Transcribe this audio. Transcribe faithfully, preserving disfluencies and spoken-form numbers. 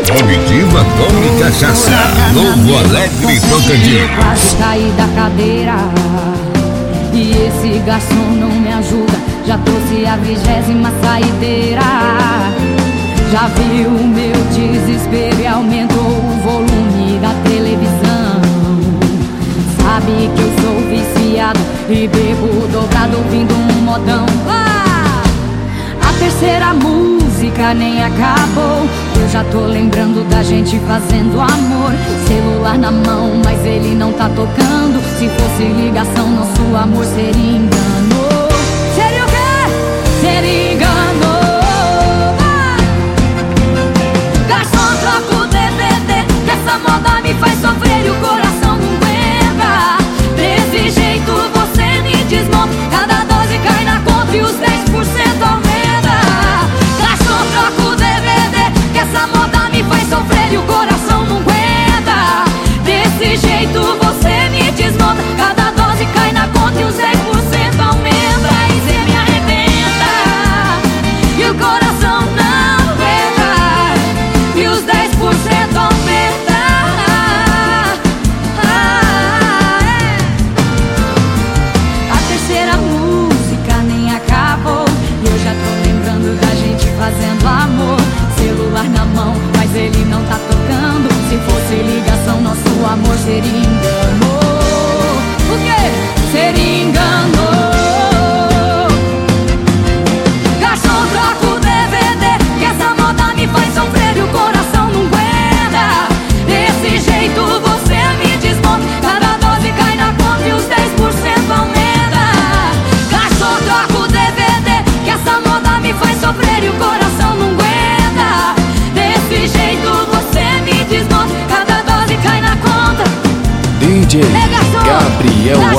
Comitiva Come Cachaça, Novo Alegre, Tocantins. Quase caí da cadeira e esse garçom não me ajuda. Já trouxe a vigésima saideira. Já viu o meu desespero e aumentou o volume da televisão. Sabe que eu sou viciado e bebo dobrado ouvindo um modão. Ah! A terceira música nem acabou. Eu já tô lembrando da gente fazendo amor. Celular na mão, mas ele não tá tocando. Se fosse ligação, nosso amor seria engano. Seria o quê? Seria engano. Ah! Garçom, troca o D V D, que essa moda me faz sofrer e o coração não aguenta. Desse jeito você me desmonta. Cada dose cai na conta e os dez por cento aumenta. Garçom, troca o D V D, que essa moda me faz sofrer e o coração não aguenta. Desse jeito você me desmonta. Cada dose cai na conta e os dez por cento aumenta. E cê me arrebenta e o coração não aguenta. E os dez por cento aumenta. Ah, é. A terceira música nem acabou. Eu já tô lembrando da gente fazendo amor. Celular na mão, mas ele não tá tocando. Se fosse ligação, nosso amor seria engano. O quê? Seria engano. Garçom, troca o D V D, que essa moda me faz sofrer e o coração não aguenta. Desse jeito você me desmonta. Cada dose cai na conta e os dez por cento aumenta. Garçom, troca o D V D, que essa moda me faz sofrer e o coração não aguenta. Desse jeito você me desmonta. Cada dose cai na conta. D J Gabriel